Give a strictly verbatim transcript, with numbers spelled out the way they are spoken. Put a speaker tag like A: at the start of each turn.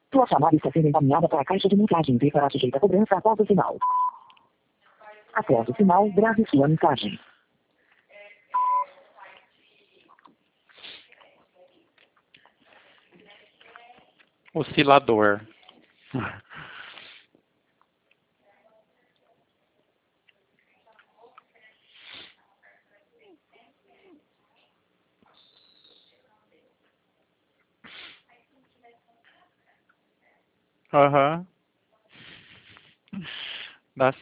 A: Sua chamada está sendo encaminhada para a caixa de mensagem e será sujeita a cobrança após o sinal. Após o sinal, grave sua mensagem.
B: Oscilador. Aham. Dá